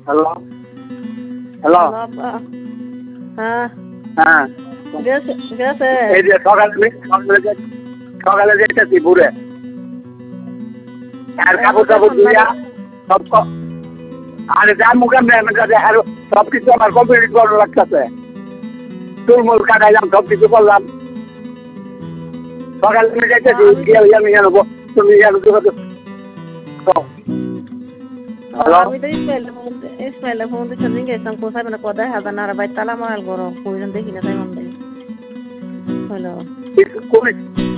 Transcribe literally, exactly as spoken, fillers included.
hello hello হ্যাঁ হ্যাঁ গেছে গেছে এই যে সকালে সকালে যে- সকালে যেতেছি ঘুরে আর কাপড় টাপড় ধুইয়া সব ক- আরে যার মুখে মেহনত কাছে আর সব কিছু আমার কমপ্লিট করা লাগতেছে চুলমুল কাটাইলাম সব কিছু করলাম সকালে আমি যাইতেছি গিয়ে আমি জানবো তুমি জানো হ্যালো আমি তো ইসমাইল ইসমাইল ফোন দিচ্ছি দিন গেছিলাম কোথায় মানে কোথায় হাজার নারা বাই তালা মারাল গরম কইজন দেখি না তাই মন দেখি হলো কোন